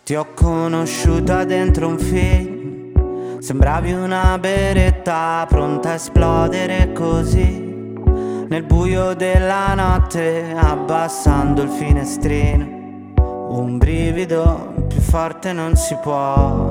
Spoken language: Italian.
Ti ho conosciuta dentro un film, sembravi una beretta pronta a esplodere così, nel buio della notte, abbassando il finestrino. Un brivido più forte non si può